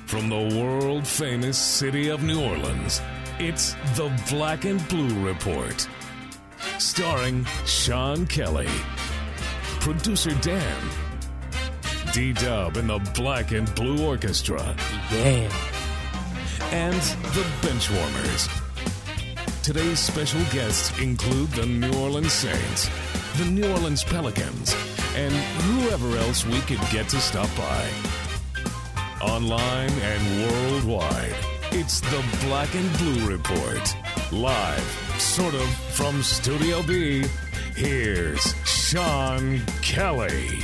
From the world-famous city of New Orleans, it's the Black and Blue Report. Starring Sean Kelly, producer Dan, D-Dub and the Black and Blue Orchestra. Yeah. And the Benchwarmers. Today's special guests include the New Orleans Saints, the New Orleans Pelicans, and whoever else we could get to stop by. Online and worldwide, it's the Black and Blue Report. Live, sort of, from Studio B, here's Sean Kelly.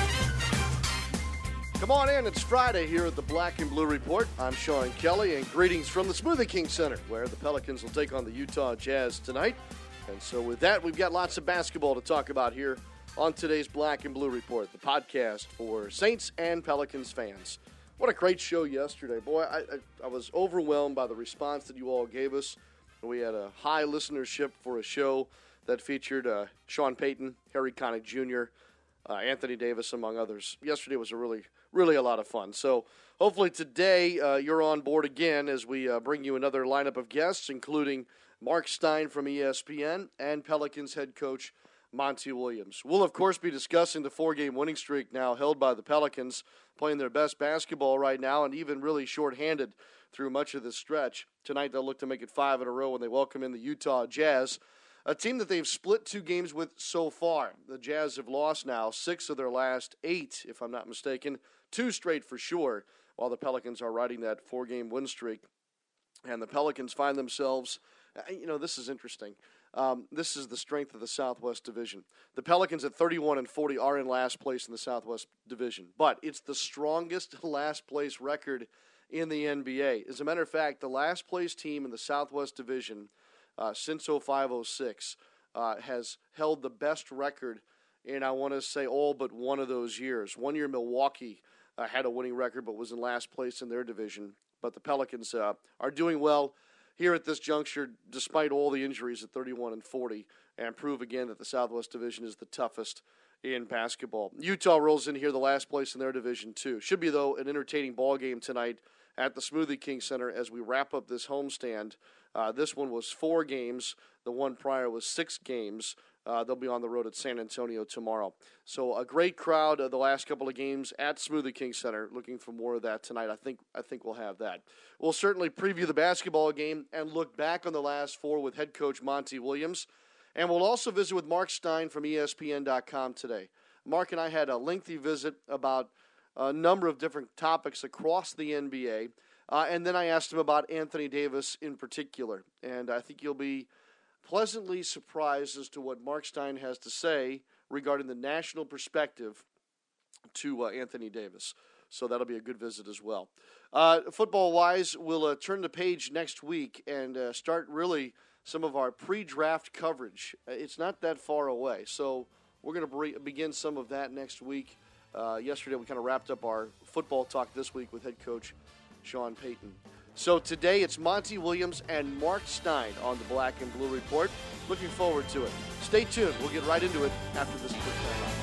Come on in, it's Friday here at the Black and Blue Report. I'm Sean Kelly, and greetings from the Smoothie King Center, where the Pelicans will take on the Utah Jazz tonight. And so with that, we've got lots of basketball to talk about here on today's Black and Blue Report, the podcast for Saints and Pelicans fans. What a great show yesterday. Boy, I was overwhelmed by the response that you all gave us. We had a high listenership for a show that featured Sean Payton, Harry Connick Jr., Anthony Davis, among others. Yesterday was a really a lot of fun. So hopefully today you're on board again as we bring you another lineup of guests, including Mark Stein from ESPN and Pelicans head coach Monty Williams. We'll, of course, be discussing the 4-game winning streak now held by the Pelicans, playing their best basketball right now and even really shorthanded through much of this stretch. Tonight they'll look to make it 5 in a row when they welcome in the Utah Jazz, a team that they've split 2 games with so far. The Jazz have lost now 6 of their last 8, if I'm not mistaken, 2 straight for sure, while the Pelicans are riding that 4-game win streak. And the Pelicans find themselves, this is interesting. This is the strength of the Southwest Division. The Pelicans at 31-40 are in last place in the Southwest Division, but it's the strongest last place record in the NBA. As a matter of fact, the last place team in the Southwest Division since 05-06 has held the best record in, I want to say, all but one of those years. One year Milwaukee had a winning record but was in last place in their division. But the Pelicans are doing well here at this juncture, despite all the injuries at 31-40, and prove again that the Southwest Division is the toughest in basketball. Utah rolls in here, the last place in their division, too. Should be, though, an entertaining ball game tonight at the Smoothie King Center as we wrap up this homestand. This one was 4 games. The one prior was 6 games. They'll be on the road at San Antonio tomorrow. So a great crowd the last couple of games at Smoothie King Center. Looking for more of that tonight. I think we'll have that. We'll certainly preview the basketball game and look back on the last 4 with head coach Monty Williams. And we'll also visit with Mark Stein from ESPN.com today. Mark and I had a lengthy visit about a number of different topics across the NBA. And then I asked him about Anthony Davis in particular. And I think you'll be pleasantly surprised as to what Mark Stein has to say regarding the national perspective to Anthony Davis. So that'll be a good visit as well. Football-wise, we'll turn the page next week and start really some of our pre-draft coverage. It's not that far away, so we're going to begin some of that next week. Yesterday we kind of wrapped up our football talk this week with head coach Sean Payton. So today it's Monty Williams and Mark Stein on the Black and Blue Report. Looking forward to it. Stay tuned. We'll get right into it after this quick timeout.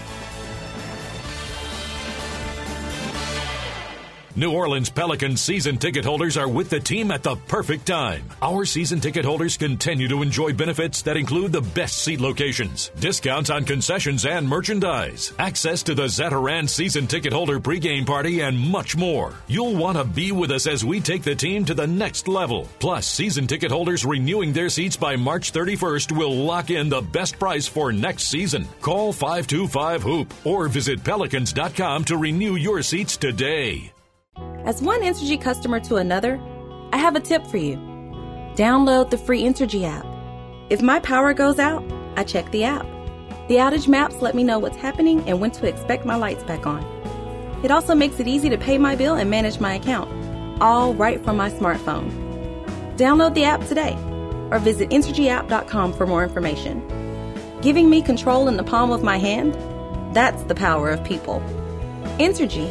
New Orleans Pelicans season ticket holders are with the team at the perfect time. Our season ticket holders continue to enjoy benefits that include the best seat locations, discounts on concessions and merchandise, access to the Zatarain season ticket holder pregame party, and much more. You'll want to be with us as we take the team to the next level. Plus, season ticket holders renewing their seats by March 31st will lock in the best price for next season. Call 525-HOOP or visit Pelicans.com to renew your seats today. As one Entergy customer to another, I have a tip for you. Download the free Entergy app. If my power goes out, I check the app. The outage maps let me know what's happening and when to expect my lights back on. It also makes it easy to pay my bill and manage my account, all right from my smartphone. Download the app today or visit EntergyApp.com for more information. Giving me control in the palm of my hand? That's the power of people. Entergy.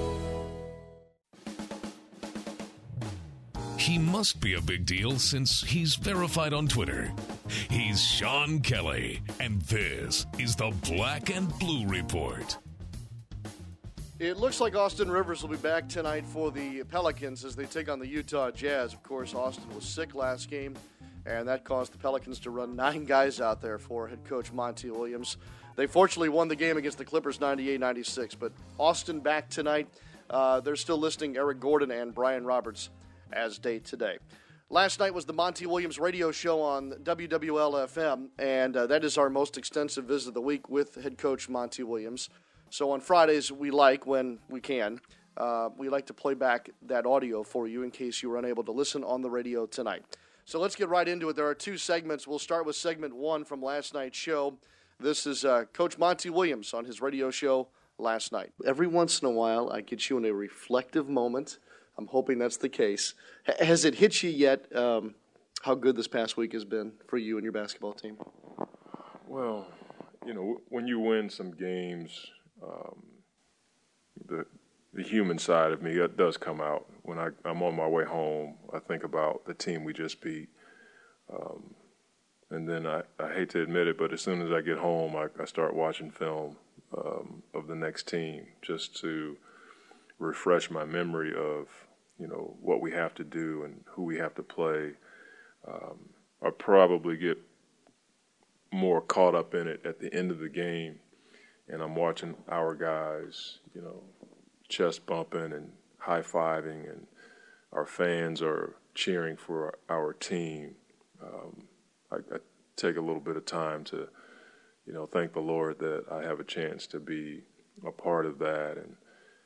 He must be a big deal since he's verified on Twitter. He's Sean Kelly, and this is the Black and Blue Report. It looks like Austin Rivers will be back tonight for the Pelicans as they take on the Utah Jazz. Of course, Austin was sick last game, and that caused the Pelicans to run 9 guys out there for head coach Monty Williams. They fortunately won the game against the Clippers 98-96, but Austin back tonight. They're still listing Eric Gordon and Brian Roberts as day today. Last night was the Monty Williams radio show on WWL-FM, and that is our most extensive visit of the week with head coach Monty Williams. So on Fridays, when we can, we like to play back that audio for you in case you were unable to listen on the radio tonight. So let's get right into it. There are 2 segments. We'll start with segment 1 from last night's show. This is Coach Monty Williams on his radio show last night. Every once in a while, I get you in a reflective moment. I'm hoping that's the case. Has it hit you yet how good this past week has been for you and your basketball team? Well, when you win some games, the human side of me does come out. When I'm on my way home, I think about the team we just beat. And then I hate to admit it, but as soon as I get home, I start watching film of the next team just to refresh my memory of, what we have to do and who we have to play. I probably get more caught up in it at the end of the game, and I'm watching our guys, chest bumping and high-fiving, and our fans are cheering for our team. I take a little bit of time to, thank the Lord that I have a chance to be a part of that. And,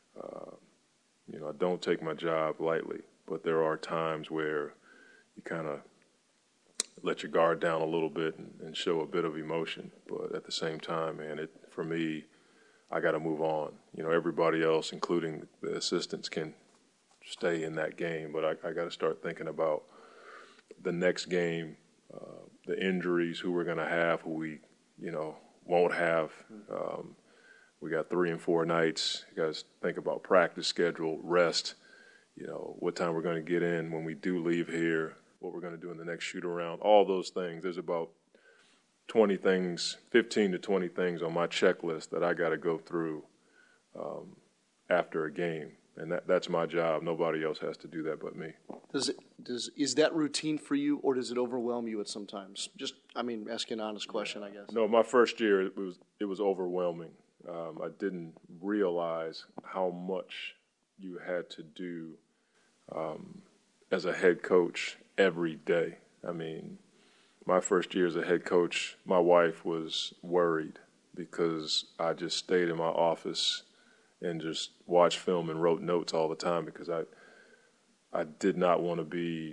I don't take my job lightly, but there are times where you kind of let your guard down a little bit and show a bit of emotion. But at the same time, man, for me, I got to move on. Everybody else, including the assistants, can stay in that game, but I got to start thinking about the next game, the injuries, who we're going to have, who we, won't have. We got 3 and 4 nights. You guys think about practice schedule, rest, what time we're going to get in when we do leave here, what we're going to do in the next shoot around, all those things. There's about 20 things, 15 to 20 things on my checklist that I got to go through after a game. And that's my job. Nobody else has to do that but me. Is that routine for you, or does it overwhelm you at some times? Just, asking an honest question, I guess. No, my first year it was overwhelming. I didn't realize how much you had to do as a head coach every day. My first year as a head coach, my wife was worried because I just stayed in my office and just watched film and wrote notes all the time because I did not want to be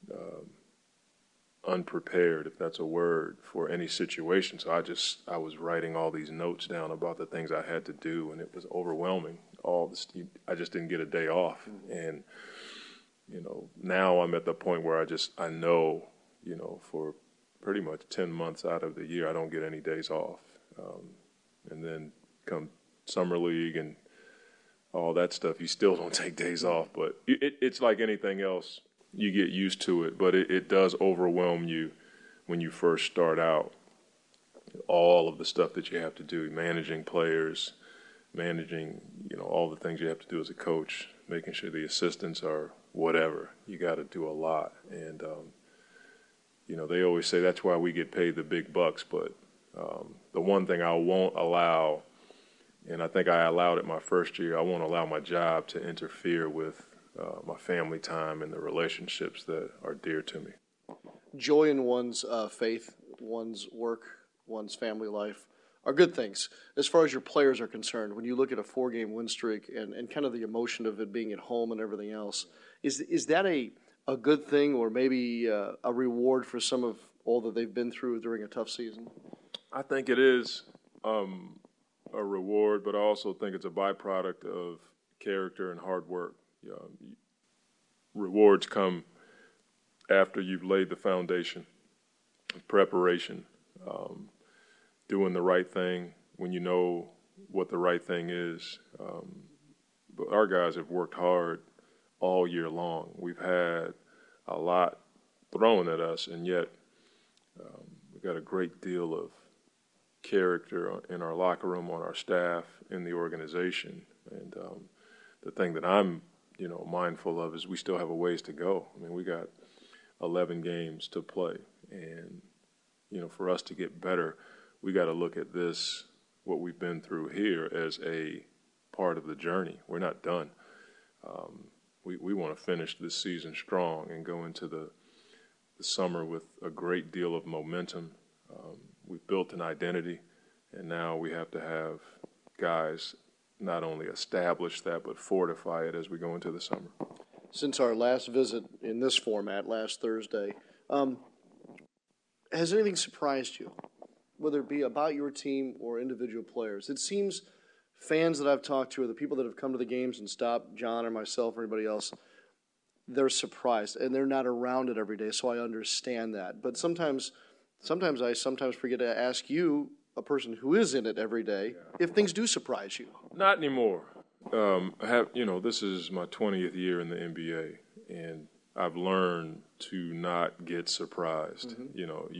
unprepared, if that's a word, for any situation. So I was writing all these notes down about the things I had to do, and it was overwhelming. I just didn't get a day off. And, now I'm at the point where I know, for pretty much 10 months out of the year, I don't get any days off. And then come summer league and all that stuff, you still don't take days off. But it's like anything else. You get used to it, but it does overwhelm you when you first start out. All of the stuff that you have to do, managing players, managing, all the things you have to do as a coach, making sure the assistants are whatever. You got to do a lot. And, they always say that's why we get paid the big bucks. But the one thing I won't allow, and I think I allowed it my first year, I won't allow my job to interfere with my family time and the relationships that are dear to me. Joy in one's faith, one's work, one's family life are good things. As far as your players are concerned, when you look at a 4-game win streak and kind of the emotion of it being at home and everything else, is that a good thing, or maybe a reward for some of all that they've been through during a tough season? I think it is a reward, but I also think it's a byproduct of character and hard work. Rewards come after you've laid the foundation, preparation, doing the right thing when you know what the right thing is. But our guys have worked hard all year long. We've had a lot thrown at us, and yet we've got a great deal of character in our locker room, on our staff, in the organization. And the thing that I'm, mindful of is we still have a ways to go. I mean, we got 11 games to play. And, for us to get better, we got to look at this, what we've been through here, as a part of the journey. We're not done. We want to finish this season strong and go into the summer with a great deal of momentum. We've built an identity, and now we have to have guys not only establish that but fortify it as we go into the summer. Since our last visit in this format last Thursday, has anything surprised you, whether it be about your team or individual players? It seems fans that I've talked to, or the people that have come to the games and stopped John or myself or anybody else, they're surprised, and they're not around it every day, so I understand that. But sometimes I forget to ask you, a person who is in it every day, if things do surprise you. Not anymore. This is my 20th year in the NBA, and I've learned to not get surprised. Mm-hmm.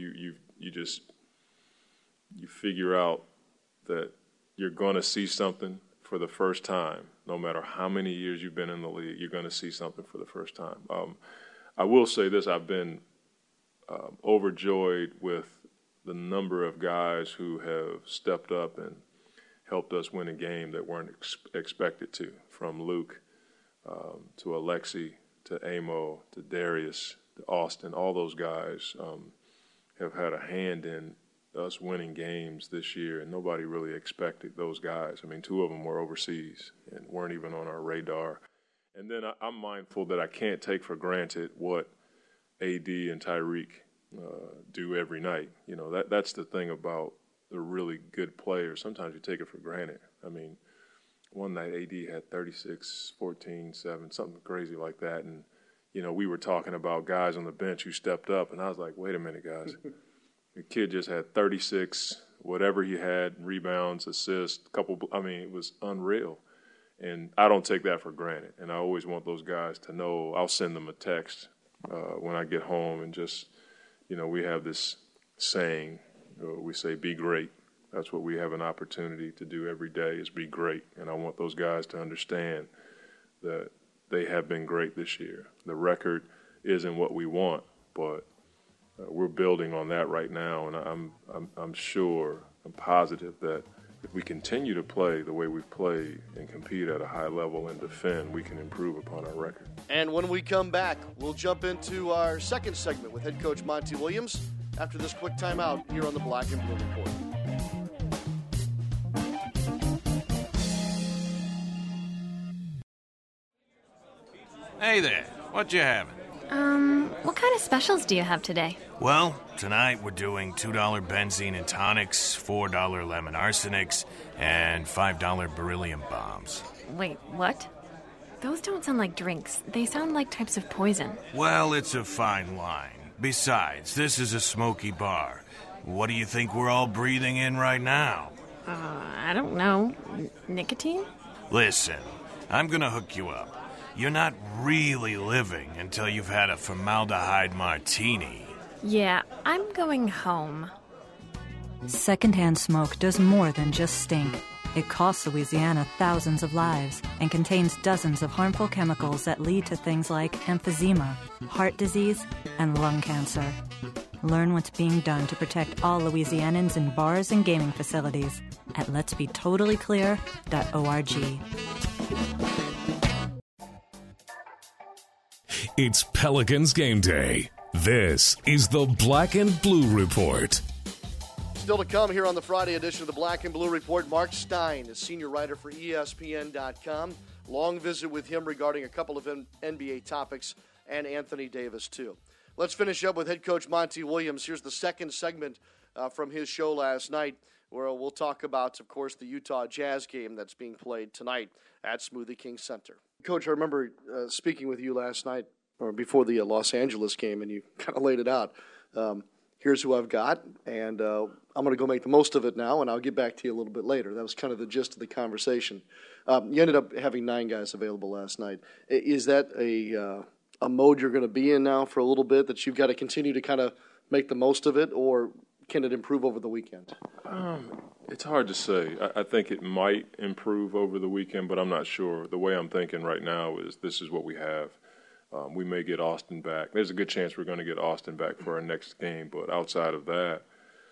You figure out that you're going to see something for the first time. No matter how many years you've been in the league, you're going to see something for the first time. I will say this: I've been overjoyed with the number of guys who have stepped up and helped us win a game that weren't expected to, from Luke to Alexi to Amo to Darius to Austin. All those guys have had a hand in us winning games this year, and nobody really expected those guys. I mean, 2 of them were overseas and weren't even on our radar. And then I'm mindful that I can't take for granted what AD and Tyreek do every night. That's the thing about the really good players. Sometimes you take it for granted. I mean, one night AD had 36, 14, 7, something crazy like that. And, we were talking about guys on the bench who stepped up, and I was like, wait a minute, guys. The kid just had 36, whatever he had, rebounds, assists, it was unreal. And I don't take that for granted. And I always want those guys to know. I'll send them a text when I get home, and just, we have this saying, we say, be great. That's what we have an opportunity to do every day, is be great. And I want those guys to understand that they have been great this year. The record isn't what we want, but we're building on that right now, and I'm positive that if we continue to play the way we've played and compete at a high level and defend, we can improve upon our record. And when we come back, we'll jump into our second segment with head coach Monty Williams after this quick timeout here on the Black and Blue Report. Hey there, what you having? What kind of specials do you have today? Well, tonight we're doing $2 benzene and tonics, $4 lemon arsenics, and $5 beryllium bombs. Wait, what? Those don't sound like drinks. They sound like types of poison. Well, it's a fine line. Besides, this is a smoky bar. What do you think we're all breathing in right now? I don't know. Nicotine? Listen, I'm gonna hook you up. You're not really living until you've had a formaldehyde martini. Yeah, I'm going home. Secondhand smoke does more than just stink. It costs Louisiana thousands of lives and contains dozens of harmful chemicals that lead to things like emphysema, heart disease, and lung cancer. Learn what's being done to protect all Louisianans in bars and gaming facilities at letsbetotallyclear.org. It's Pelicans game day. This is the Black and Blue Report. Still to come here on the Friday edition of the Black and Blue Report, Mark Stein is senior writer for ESPN.com. Long visit with him regarding a couple of NBA topics, and Anthony Davis, too. Let's finish up with head coach Monty Williams. Here's the second segment from his show last night, where we'll talk about, of course, the Utah Jazz game that's being played tonight at Smoothie King Center. Coach, I remember speaking with you last night, or before the Los Angeles game, and you kind of laid it out. Here's who I've got, and I'm going to go make the most of it now, and I'll get back to you a little bit later. That was kind of the gist of the conversation. You ended up having 9 guys available last night. Is that a mode you're going to be in now for a little bit, that you've got to continue to kind of make the most of it, or can it improve over the weekend? It's hard to say. I think it might improve over the weekend, but I'm not sure. The way I'm thinking right now is this is what we have. We may get Austin back. There's a good chance we're going to get Austin back for our next game, but outside of that,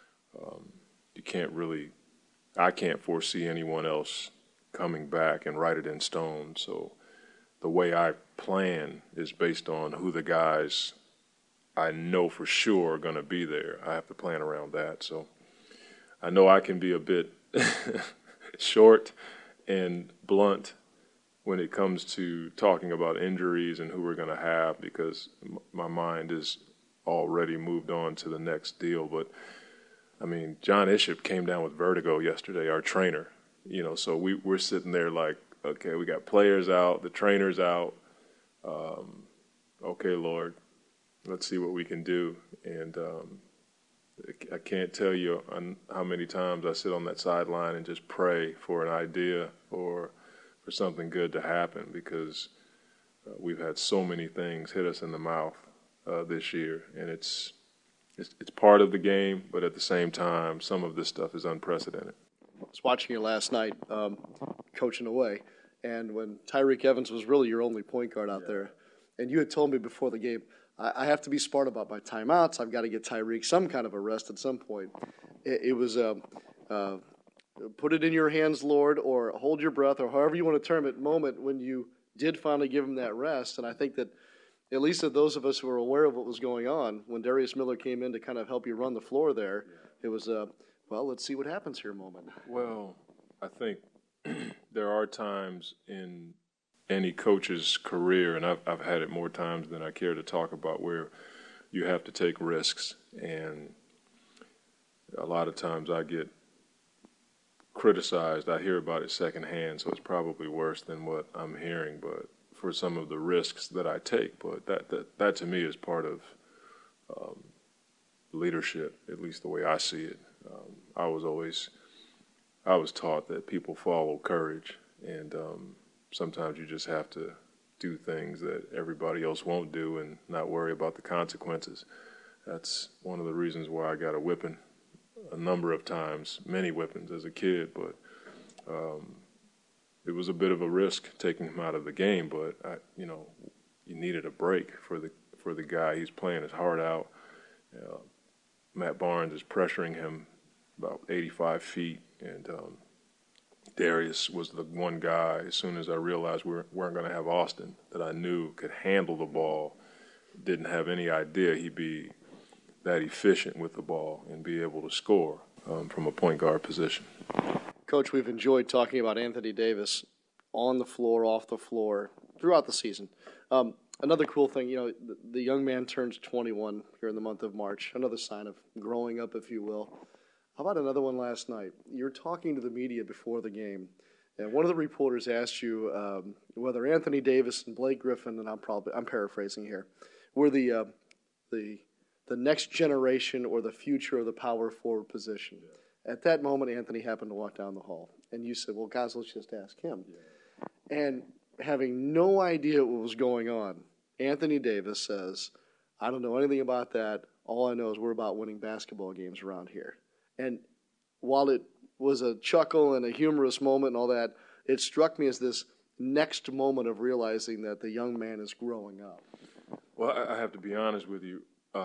I can't foresee anyone else coming back and write it in stone. So the way I plan is based on who the guys I know for sure are going to be there. I have to plan around that. So I know I can be a bit short and blunt when it comes to talking about injuries and who we're going to have, because my mind is already moved on to the next deal. But, I mean, John Ishop came down with vertigo yesterday, our trainer. So we're sitting there like, okay, we got players out, the trainer's out. Okay, Lord, let's see what we can do. And I can't tell you how many times I sit on that sideline and just pray for an idea or for something good to happen, because we've had so many things hit us in the mouth this year, and it's part of the game, but at the same time, some of this stuff is unprecedented. I was watching you last night, coaching away, and when Tyreek Evans was really your only point guard out there, and you had told me before the game, I have to be smart about my timeouts. I've got to get Tyreek some kind of a rest at some point. It was put it in your hands, Lord, or hold your breath, or however you want to term it, moment when you did finally give him that rest. And I think that at least of those of us who were aware of what was going on, when Darius Miller came in to kind of help you run the floor there, it was well, let's see what happens here moment. Well, I think there are times in any coach's career, and I've had it more times than I care to talk about, where you have to take risks. And a lot of times I get criticized. I hear about it secondhand, so it's probably worse than what I'm hearing, but for some of the risks that I take. But that to me is part of leadership, at least the way I see it. I was taught that people follow courage, and sometimes you just have to do things that everybody else won't do and not worry about the consequences. That's one of the reasons why I got a whipping a number of times, many whippings as a kid, but it was a bit of a risk taking him out of the game, but you needed a break for the guy. He's playing his heart out. Matt Barnes is pressuring him about 85 feet, and Darius was the one guy, as soon as I realized we weren't going to have Austin, that I knew could handle the ball, didn't have any idea he'd be that efficient with the ball and be able to score from a point guard position. Coach, we've enjoyed talking about Anthony Davis on the floor, off the floor, throughout the season. Another cool thing, the young man turns 21 here in the month of March, another sign of growing up, if you will. How about another one last night? You were talking to the media before the game, and one of the reporters asked you whether Anthony Davis and Blake Griffin, and I'm paraphrasing here, were the next generation or the future of the power forward position. Yeah. At that moment, Anthony happened to walk down the hall, and you said, well, guys, let's just ask him. Yeah. And having no idea what was going on, Anthony Davis says, I don't know anything about that. All I know is we're about winning basketball games around here. And while it was a chuckle and a humorous moment and all that, it struck me as this next moment of realizing that the young man is growing up. Well, I have to be honest with you.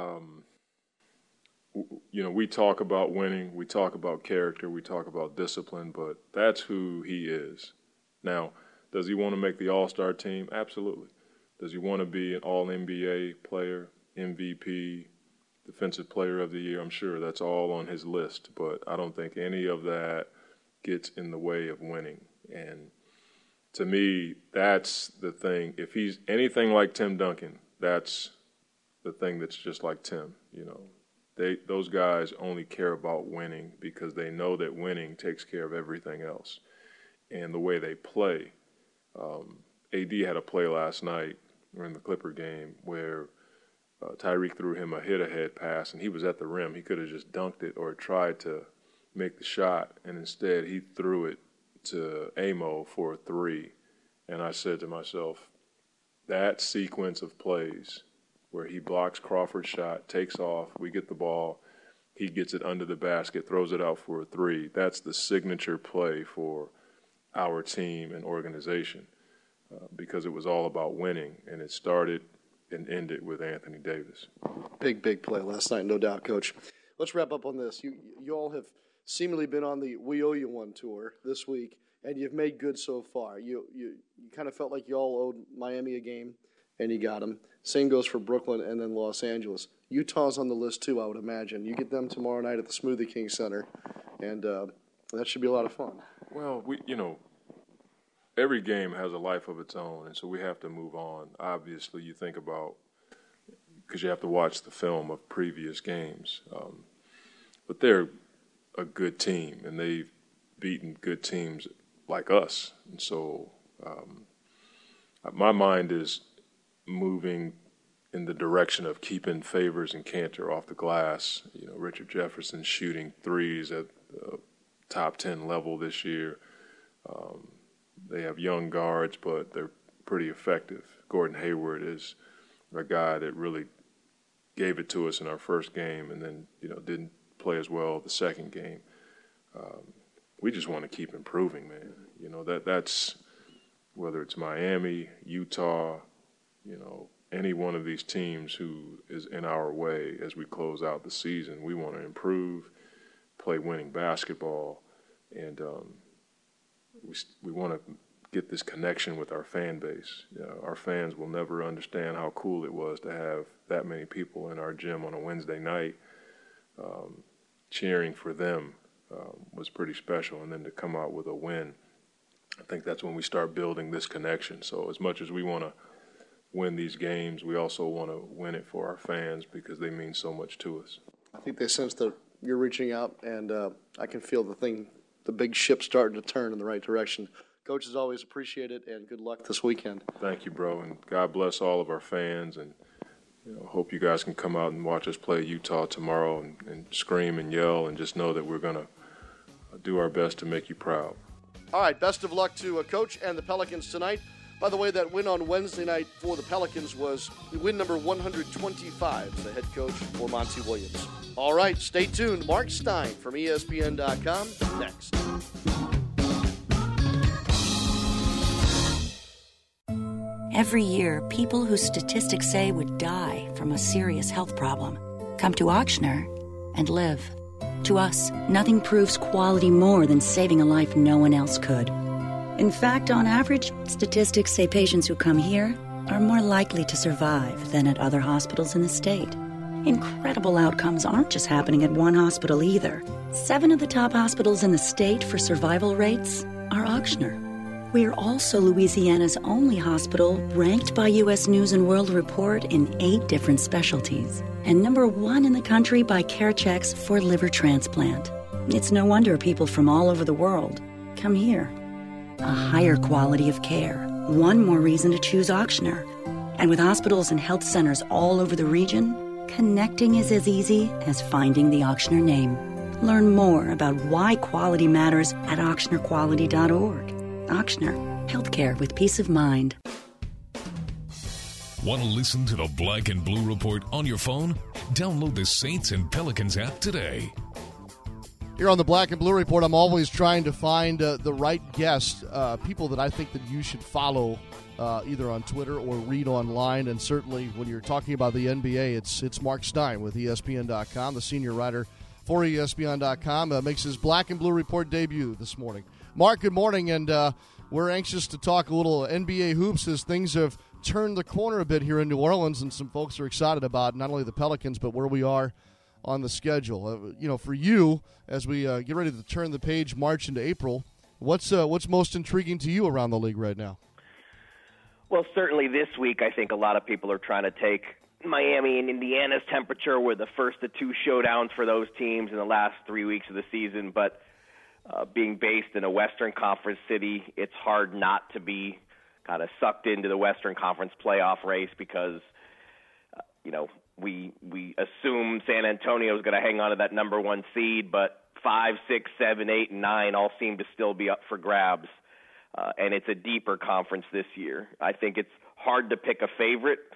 We talk about winning, we talk about character, we talk about discipline, but that's who he is. Now, does he want to make the All-Star team? Absolutely. Does he want to be an All-NBA player, MVP, Defensive Player of the Year? I'm sure that's all on his list, but I don't think any of that gets in the way of winning. And to me, that's the thing. If he's anything like Tim Duncan, that's the thing that's just like Tim. Those guys only care about winning because they know that winning takes care of everything else. And the way they play, AD had a play last night in the Clipper game where Tyreek threw him a hit-ahead pass, and he was at the rim. He could have just dunked it or tried to make the shot, and instead he threw it to Amo for a three. And I said to myself, that sequence of plays where he blocks Crawford's shot, takes off, we get the ball, he gets it under the basket, throws it out for a three. That's the signature play for our team and organization because it was all about winning, and it started and ended with Anthony Davis. Big play last night, no doubt, Coach. Let's wrap up on this. You all have seemingly been on the We Owe You One tour this week, and you've made good so far. You kind of felt like you all owed Miami a game, and you got them. Same goes for Brooklyn and then Los Angeles. Utah's on the list, too, I would imagine. You get them tomorrow night at the Smoothie King Center, and that should be a lot of fun. Well, every game has a life of its own, and so we have to move on. Obviously, you think about, because you have to watch the film of previous games. But they're a good team, and they've beaten good teams like us. And so my mind is moving in the direction of keeping Favors and Cantor off the glass. Richard Jefferson shooting threes at the top 10 level this year. They have young guards, but they're pretty effective. Gordon Hayward is a guy that really gave it to us in our first game and then, didn't play as well the second game. We just want to keep improving, man. That's whether it's Miami, Utah, any one of these teams who is in our way as we close out the season. We want to improve, play winning basketball, and we want to get this connection with our fan base. Our fans will never understand how cool it was to have that many people in our gym on a Wednesday night cheering for them was pretty special. And then to come out with a win, I think that's when we start building this connection. So as much as we want to win these games, we also want to win it for our fans because they mean so much to us. I think they sense that you're reaching out, and I can feel the big ship starting to turn in the right direction. Coach, as always, appreciate it, and good luck this weekend. Thank you, bro, and God bless all of our fans, and hope you guys can come out and watch us play Utah tomorrow and scream and yell, and just know that we're going to do our best to make you proud. All right, best of luck to Coach and the Pelicans tonight. By the way, that win on Wednesday night for the Pelicans was win number 125 as the head coach for Monty Williams. All right, stay tuned. Mark Stein from ESPN.com next. Every year, people whose statistics say would die from a serious health problem come to Ochsner and live. To us, nothing proves quality more than saving a life no one else could. In fact, on average, statistics say patients who come here are more likely to survive than at other hospitals in the state. Incredible outcomes aren't just happening at one hospital either. 7 of the top hospitals in the state for survival rates are Ochsner. We are also Louisiana's only hospital ranked by U.S. News & World Report in 8 different specialties, and number 1 in the country by CareChex for liver transplant. It's no wonder people from all over the world come here. A higher quality of care. One more reason to choose Ochsner. And with hospitals and health centers all over the region, connecting is as easy as finding the Ochsner name. Learn more about why quality matters at OchsnerQuality.org. Ochsner, healthcare with peace of mind. Want to listen to the Black and Blue Report on your phone? Download the Saints and Pelicans app today. Here on the Black and Blue Report, I'm always trying to find the right guest, people that I think that you should follow either on Twitter or read online. And certainly when you're talking about the NBA, it's Mark Stein with ESPN.com, the senior writer for ESPN.com, makes his Black and Blue Report debut this morning. Mark, good morning, and we're anxious to talk a little NBA hoops as things have turned the corner a bit here in New Orleans, and some folks are excited about not only the Pelicans but where we are on the schedule. For you, as we get ready to turn the page March into April, what's most intriguing to you around the league right now? Well, certainly this week I think a lot of people are trying to take Miami and Indiana's temperature were the first of 2 showdowns for those teams in the last 3 weeks of the season, but being based in a Western Conference city, it's hard not to be kind of sucked into the Western Conference playoff race because, we assume San Antonio is going to hang on to that number 1 seed, but 5, 6, 7, 8, and 9 all seem to still be up for grabs, and it's a deeper conference this year. I think it's hard to pick a favorite,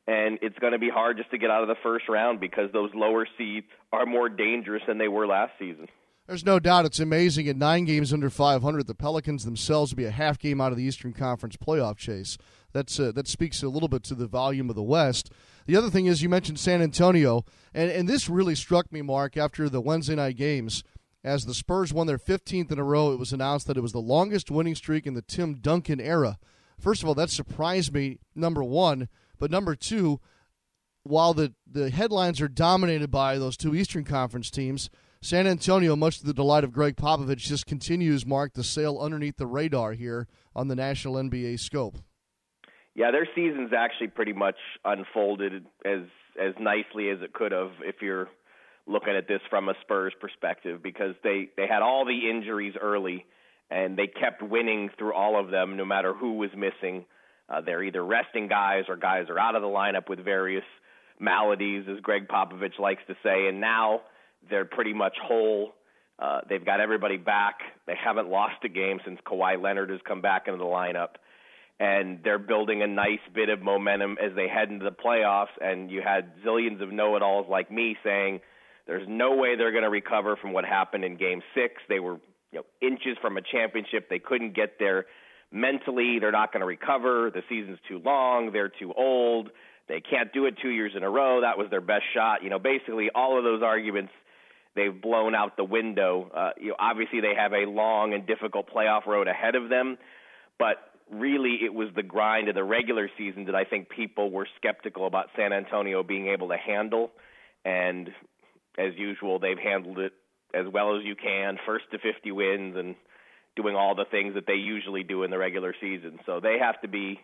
and it's going to be hard just to get out of the first round because those lower seeds are more dangerous than they were last season. There's no doubt. It's amazing. At 9 games under 500, the Pelicans themselves will be a half game out of the Eastern Conference playoff chase. That speaks a little bit to the volume of the West. The other thing is you mentioned San Antonio, and this really struck me, Mark, after the Wednesday night games. As the Spurs won their 15th in a row, it was announced that it was the longest winning streak in the Tim Duncan era. First of all, that surprised me, number one. But number two, while the headlines are dominated by those two Eastern Conference teams, San Antonio, much to the delight of Greg Popovich, just continues, Mark, to sail underneath the radar here on the National NBA scope. Yeah, their season's actually pretty much unfolded as nicely as it could have if you're looking at this from a Spurs perspective, because they had all the injuries early, and they kept winning through all of them no matter who was missing. They're either resting guys or guys are out of the lineup with various maladies, as Greg Popovich likes to say, and now they're pretty much whole. They've got everybody back. They haven't lost a game since Kawhi Leonard has come back into the lineup. And they're building a nice bit of momentum as they head into the playoffs. And you had zillions of know-it-alls like me saying there's no way they're going to recover from what happened in Game 6. They were inches from a championship. They couldn't get there mentally. They're not going to recover. The season's too long. They're too old. They can't do it 2 years in a row. That was their best shot. Basically all of those arguments they've blown out the window. Obviously they have a long and difficult playoff road ahead of them, but really it was the grind of the regular season that I think people were skeptical about San Antonio being able to handle. And as usual, they've handled it as well as you can, first to 50 wins and doing all the things that they usually do in the regular season. So they have to be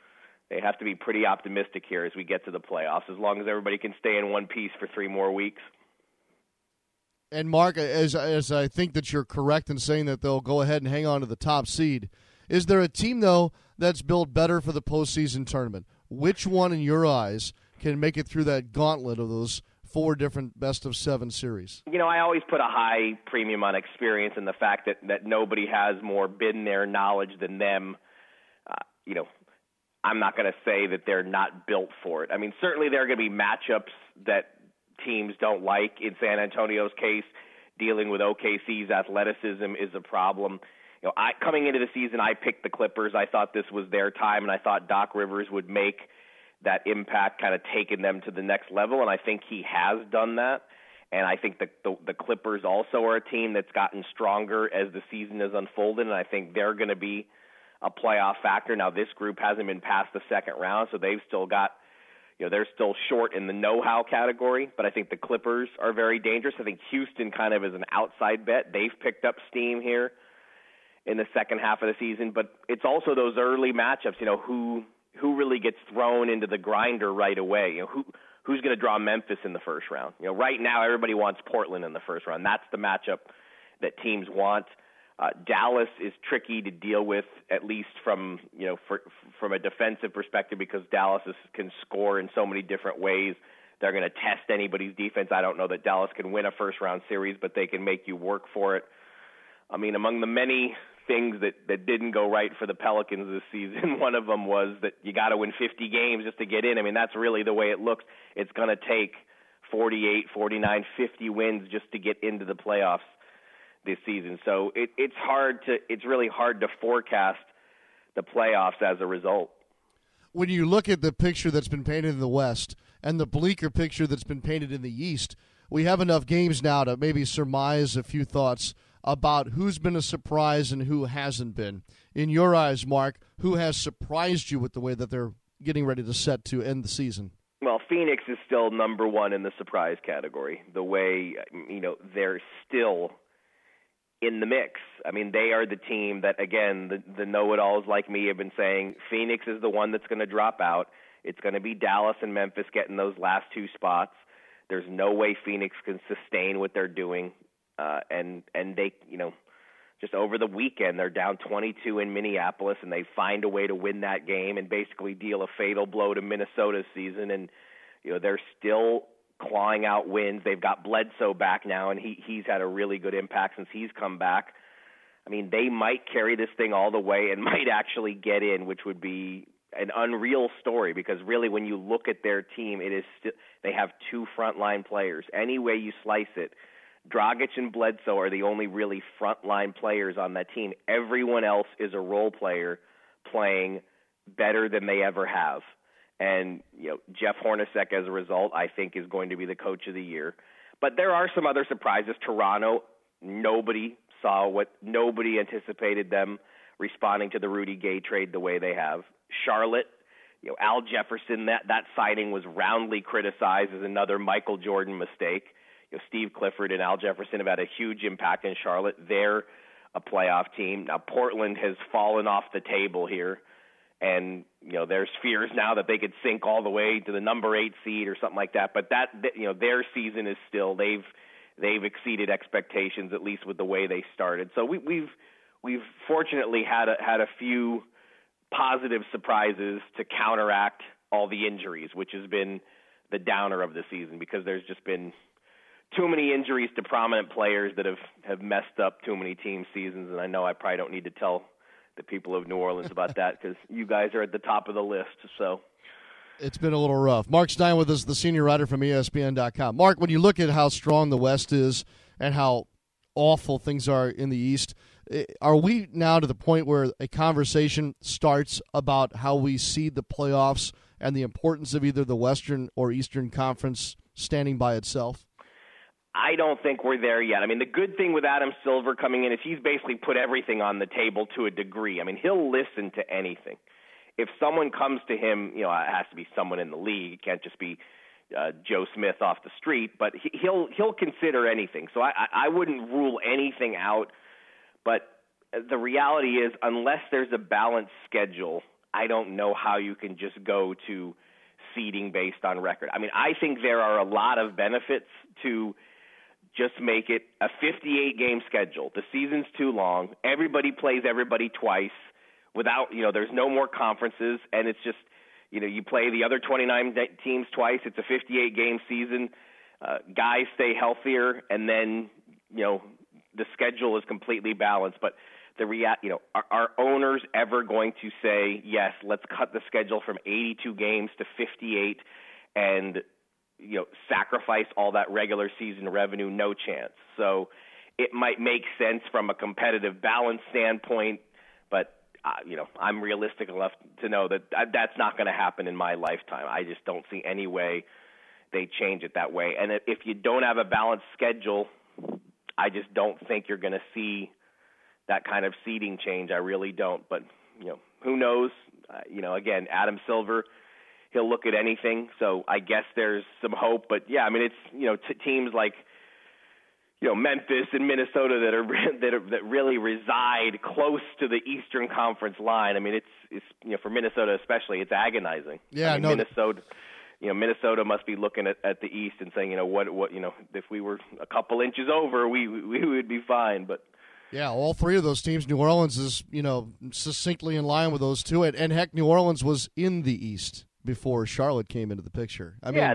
pretty optimistic here as we get to the playoffs, as long as everybody can stay in one piece for 3 more weeks. And Mark, as I think that you're correct in saying that they'll go ahead and hang on to the top seed, is there a team, though, that's built better for the postseason tournament? Which one, in your eyes, can make it through that gauntlet of those 4 different best-of-7 series? I always put a high premium on experience and the fact that nobody has more been there knowledge than them. I'm not going to say that they're not built for it. I mean, certainly there are going to be matchups that teams don't like. In San Antonio's case, dealing with OKC's athleticism is a problem. Coming into the season, I picked the Clippers. I thought this was their time, and I thought Doc Rivers would make that impact, kind of taking them to the next level, and I think he has done that. And I think the Clippers also are a team that's gotten stronger as the season has unfolded, and I think they're going to be a playoff factor. Now, this group hasn't been past the second round, so they've still got, they're still short in the know-how category, but I think the Clippers are very dangerous. I think Houston kind of is an outside bet. They've picked up steam here in the second half of the season, but it's also those early matchups, who really gets thrown into the grinder right away? Who's going to draw Memphis in the first round? Right now everybody wants Portland in the first round. That's the matchup that teams want. Dallas is tricky to deal with, at least from a defensive perspective, because Dallas can score in so many different ways. They're going to test anybody's defense. I don't know that Dallas can win a first-round series, but they can make you work for it. I mean, among the many things that didn't go right for the Pelicans this season, one of them was that you got to win 50 games just to get in. I mean, that's really the way it looks. It's going to take 48, 49, 50 wins just to get into the playoffs this season. So it's really hard to forecast the playoffs as a result. When you look at the picture that's been painted in the West and the bleaker picture that's been painted in the East, we have enough games now to maybe surmise a few thoughts about who's been a surprise and who hasn't been. In your eyes, Mark, who has surprised you with the way that they're getting ready to set to end the season? Well, Phoenix is still number one in the surprise category. The way, they're still in the mix. I mean, they are the team that, again, the know-it-alls like me have been saying, Phoenix is the one that's going to drop out. It's going to be Dallas and Memphis getting those last 2 spots. There's no way Phoenix can sustain what they're doing. And they, just over the weekend, they're down 22 in Minneapolis, and they find a way to win that game and basically deal a fatal blow to Minnesota's season. And, they're still clawing out wins. They've got Bledsoe back now, and he's had a really good impact since he's come back. I mean, they might carry this thing all the way and might actually get in, which would be an unreal story because really when you look at their team, it is they have two frontline players. Any way you slice it, Dragic and Bledsoe are the only really frontline players on that team. Everyone else is a role player playing better than they ever have. And, Jeff Hornacek, as a result, I think is going to be the coach of the year. But there are some other surprises. Toronto, nobody anticipated them responding to the Rudy Gay trade the way they have. Charlotte, Al Jefferson, that signing was roundly criticized as another Michael Jordan mistake. Steve Clifford and Al Jefferson have had a huge impact in Charlotte. They're a playoff team. Now, Portland has fallen off the table here. And, there's fears now that they could sink all the way to the number 8 seed or something like that. But their season is still, they've exceeded expectations, at least with the way they started. So we've fortunately had a few positive surprises to counteract all the injuries, which has been the downer of the season because there's just been too many injuries to prominent players that have messed up too many team seasons. And I know I probably don't need to tell the people of New Orleans about that because you guys are at the top of the list. So it's been a little rough. Mark Stein with us, the senior writer from ESPN.com. Mark, when you look at how strong the West is and how awful things are in the East, are we now to the point where a conversation starts about how we see the playoffs and the importance of either the Western or Eastern Conference standing by itself? I don't think we're there yet. I mean, the good thing with Adam Silver coming in is he's basically put everything on the table to a degree. I mean, he'll listen to anything. If someone comes to him, it has to be someone in the league. It can't just be Joe Smith off the street, but he'll consider anything. So I wouldn't rule anything out. But the reality is, unless there's a balanced schedule, I don't know how you can just go to seeding based on record. I mean, I think there are a lot of benefits to just make it a 58-game schedule. The season's too long. Everybody plays everybody twice without, there's no more conferences, and it's just, you play the other 29 teams twice. It's a 58-game season. Guys stay healthier, and then, the schedule is completely balanced. But are owners ever going to say, yes, let's cut the schedule from 82 games to 58 and sacrifice all that regular season revenue? No chance. So it might make sense from a competitive balance standpoint, but I'm realistic enough to know that that's not going to happen in my lifetime. I just don't see any way they change it that way. And if you don't have a balanced schedule, I just don't think you're going to see that kind of seeding change. I really don't. But, who knows? Again, Adam Silver, he'll look at anything. So I guess there's some hope. But, yeah, I mean, it's, teams like, Memphis and Minnesota that really reside close to the Eastern Conference line. I mean, it's for Minnesota especially, it's agonizing. Yeah, Minnesota must be looking at the East and saying, what if we were a couple inches over, we would be fine. But yeah, all three of those teams, New Orleans is succinctly in line with those two, and heck, New Orleans was in the East before Charlotte came into the picture.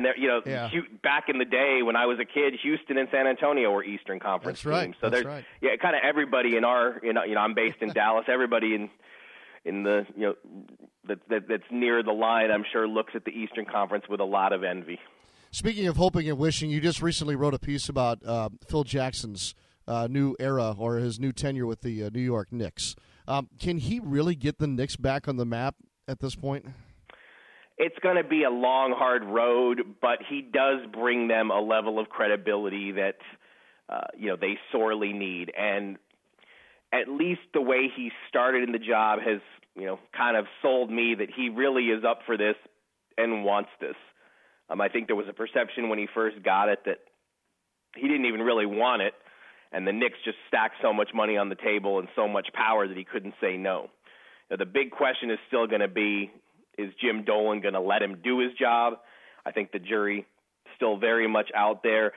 Back in the day when I was a kid, Houston and San Antonio were Eastern Conference teams. So that's right. Yeah, kind of everybody in our, I'm based in Dallas. Everybody in the that's near the line, I'm sure, looks at the Eastern Conference with a lot of envy. Speaking of hoping and wishing, you just recently wrote a piece about Phil Jackson's new era or his new tenure with the New York Knicks. Can he really get the Knicks back on the map at this point? It's going to be a long, hard road, but he does bring them a level of credibility that they sorely need. And at least the way he started in the job has, kind of sold me that he really is up for this and wants this. I think there was a perception when he first got it that he didn't even really want it, and the Knicks just stacked so much money on the table and so much power that he couldn't say no. Now, the big question is still going to be, is Jim Dolan going to let him do his job? I think the jury still very much out there.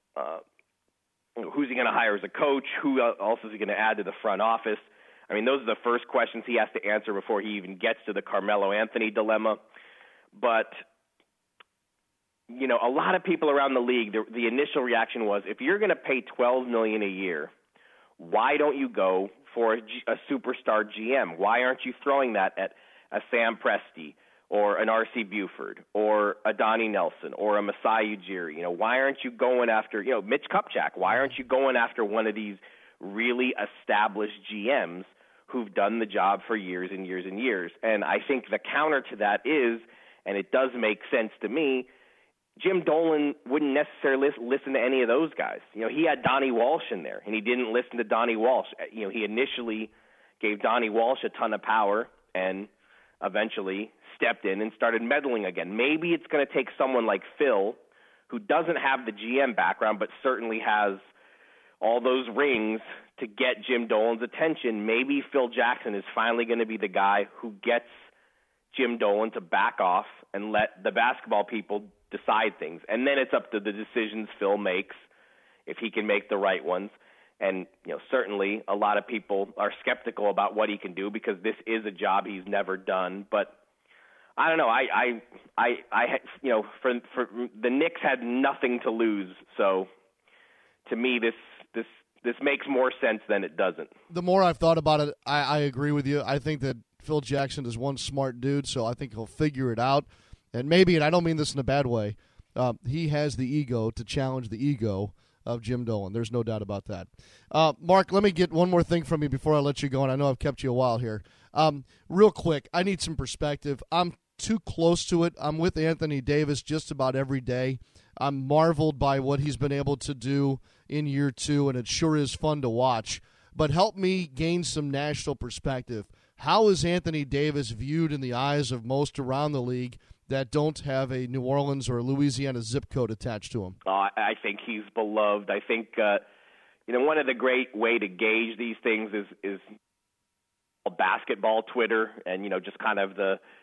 Who's he going to hire as a coach? Who else is he going to add to the front office? I mean, those are the first questions he has to answer before he even gets to the Carmelo Anthony dilemma. But, a lot of people around the league, the initial reaction was, if you're going to pay $12 million a year, why don't you go for a superstar GM? Why aren't you throwing that at a Sam Presti or an R.C. Buford or a Donnie Nelson or a Masai Ujiri? Why aren't you going after, Mitch Kupchak? Why aren't you going after one of these really established GMs who've done the job for years and years and years? And I think the counter to that is, and it does make sense to me, Jim Dolan wouldn't necessarily listen to any of those guys. He had Donnie Walsh in there, and he didn't listen to Donnie Walsh. He initially gave Donnie Walsh a ton of power and eventually stepped in and started meddling again. Maybe it's going to take someone like Phil, who doesn't have the GM background but certainly has all those rings to get Jim Dolan's attention. Maybe Phil Jackson is finally going to be the guy who gets Jim Dolan to back off and let the basketball people decide things. And then it's up to the decisions Phil makes, if he can make the right ones. And, certainly a lot of people are skeptical about what he can do because this is a job he's never done. But I don't know. For the Knicks had nothing to lose. So to me, this makes more sense than it doesn't. The more I've thought about it, I agree with you. I think that Phil Jackson is one smart dude, so I think he'll figure it out. And maybe, and I don't mean this in a bad way, he has the ego to challenge the ego of Jim Dolan. There's no doubt about that. Mark, let me get one more thing from you before I let you go, and I know I've kept you a while here. Real quick, I need some perspective. I'm too close to it. I'm with Anthony Davis just about every day. I'm marveled by what he's been able to do in year two, and it sure is fun to watch. But help me gain some national perspective. How is Anthony Davis viewed in the eyes of most around the league that don't have a New Orleans or a Louisiana zip code attached to him? I think he's beloved. I think one of the great way to gauge these things is basketball Twitter, and just kind of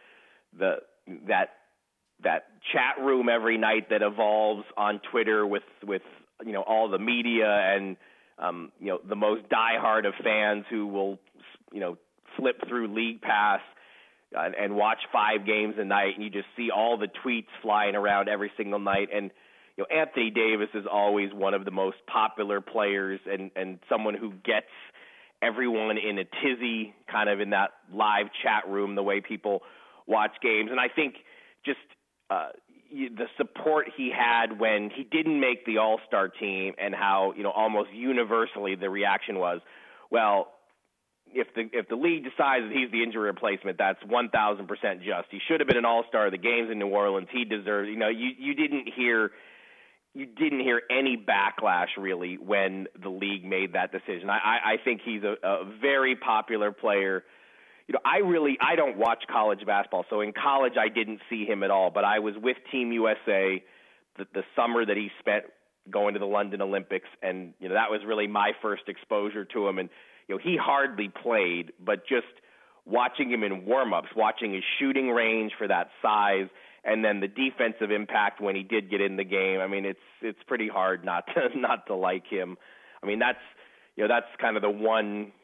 that chat room every night that evolves on Twitter with all the media and the most diehard of fans who will flip through League Pass and watch 5 games a night, and you just see all the tweets flying around every single night. And Anthony Davis is always one of the most popular players and someone who gets everyone in a tizzy kind of in that live chat room, the way people watch games. And I think just the support he had when he didn't make the All-Star team, and how almost universally the reaction was, well, if the league decides that he's the injury replacement, that's 1,000% just. He should have been an All-Star. The game's in New Orleans. He deserves. You didn't hear any backlash really when the league made that decision. I think he's a very popular player. I don't watch college basketball, so in college I didn't see him at all. But I was with Team USA the summer that he spent going to the London Olympics, and that was really my first exposure to him. And he hardly played, but just watching him in warm-ups, watching his shooting range for that size, and then the defensive impact when he did get in the game. I mean, it's pretty hard not to like him. I mean, that's kind of the one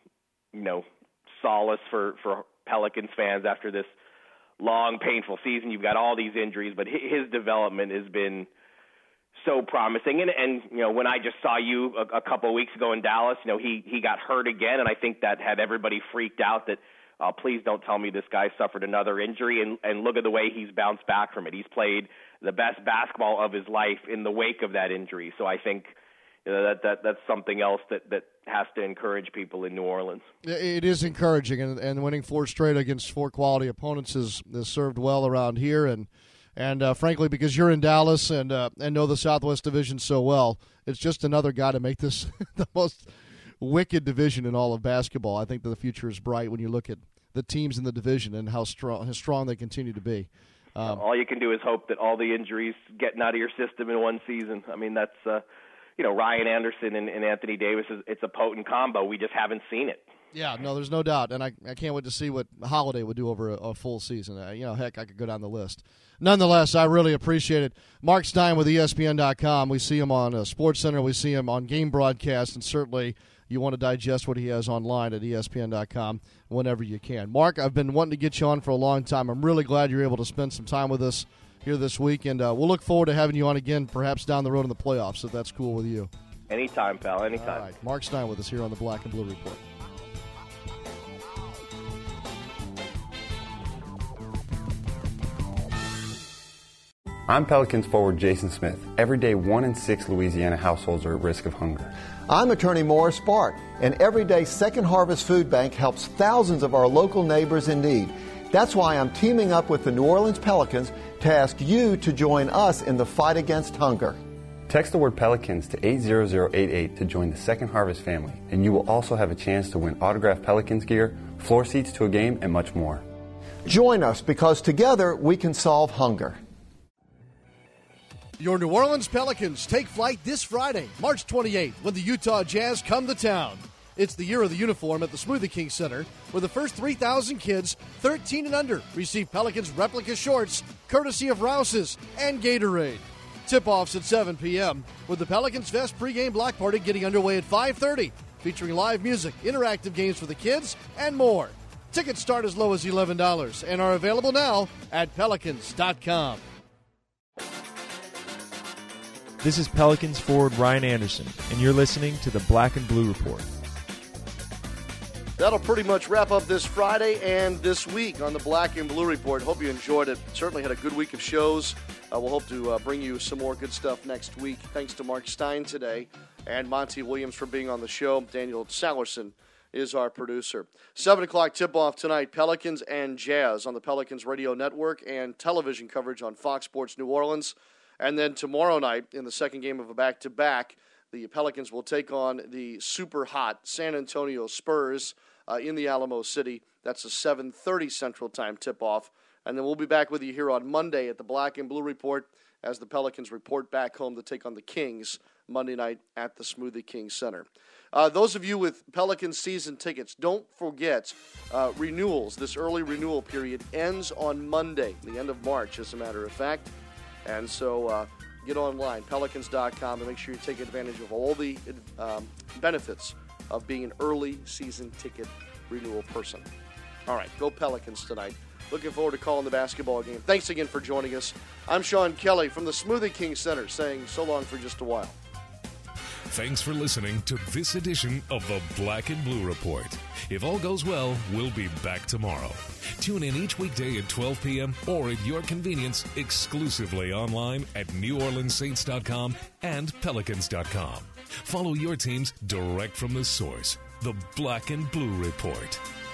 solace for Pelicans fans after this long, painful season. You've got all these injuries, but his development has been so promising. And when I just saw you a couple of weeks ago in Dallas, he got hurt again, and I think that had everybody freaked out that, please don't tell me this guy suffered another injury. And look at the way he's bounced back from it. He's played the best basketball of his life in the wake of that injury. So I think that's something else that has to encourage people in New Orleans. It is encouraging, and winning 4 straight against 4 quality opponents has served well around here. And frankly, because you're in Dallas and know the Southwest Division so well, it's just another guy to make this the most wicked division in all of basketball. I think that the future is bright when you look at the teams in the division and how strong they continue to be. All you can do is hope that all the injuries getting out of your system in one season. I mean, that's Ryan Anderson and Anthony Davis, it's a potent combo. We just haven't seen it. Yeah, no, there's no doubt, and I can't wait to see what Holiday would do over a full season. Heck, I could go down the list. Nonetheless, I really appreciate it. Mark Stein with ESPN.com. We see him on SportsCenter. We see him on game broadcast, and certainly you want to digest what he has online at ESPN.com whenever you can. Mark, I've been wanting to get you on for a long time. I'm really glad you're able to spend some time with us here this week, and we'll look forward to having you on again, perhaps down the road in the playoffs, if that's cool with you. Anytime, pal, anytime. All right. Mark Stein with us here on the Black and Blue Report. I'm Pelicans forward Jason Smith. Every day, 1 in 6 Louisiana households are at risk of hunger. I'm attorney Morris Spark, and every day Second Harvest Food Bank helps thousands of our local neighbors in need. That's why I'm teaming up with the New Orleans Pelicans to ask you to join us in the fight against hunger. Text the word Pelicans to 80088 to join the Second Harvest family, and you will also have a chance to win autographed Pelicans gear, floor seats to a game, and much more. Join us because together we can solve hunger. Your New Orleans Pelicans take flight this Friday, March 28th, when the Utah Jazz come to town. It's the year of the uniform at the Smoothie King Center, where the first 3,000 kids 13 and under receive Pelicans replica shorts, courtesy of Rouse's and Gatorade. Tip-offs at 7 p.m., with the Pelicans Fest pregame block party getting underway at 5:30, featuring live music, interactive games for the kids, and more. Tickets start as low as $11 and are available now at Pelicans.com. This is Pelicans forward Ryan Anderson, and you're listening to the Black and Blue Report. That'll pretty much wrap up this Friday and this week on the Black and Blue Report. Hope you enjoyed it. Certainly had a good week of shows. We'll hope to bring you some more good stuff next week. Thanks to Mark Stein today and Monty Williams for being on the show. Daniel Sallerson is our producer. 7 o'clock tip-off tonight, Pelicans and Jazz on the Pelicans Radio Network and television coverage on Fox Sports New Orleans. And then tomorrow night, in the second game of a back-to-back, the Pelicans will take on the super hot San Antonio Spurs in the Alamo City. That's a 7:30 Central Time tip-off. And then we'll be back with you here on Monday at the Black and Blue Report as the Pelicans report back home to take on the Kings Monday night at the Smoothie King Center. Those of you with Pelicans season tickets, don't forget renewals. This early renewal period ends on Monday, the end of March, as a matter of fact. And so get online, Pelicans.com, and make sure you take advantage of all the benefits of being an early season ticket renewal person. All right, go Pelicans tonight. Looking forward to calling the basketball game. Thanks again for joining us. I'm Sean Kelly from the Smoothie King Center saying so long for just a while. Thanks for listening to this edition of the Black and Blue Report. If all goes well, we'll be back tomorrow. Tune in each weekday at 12 p.m. or at your convenience exclusively online at NewOrleansSaints.com and Pelicans.com. Follow your teams direct from the source, the Black and Blue Report.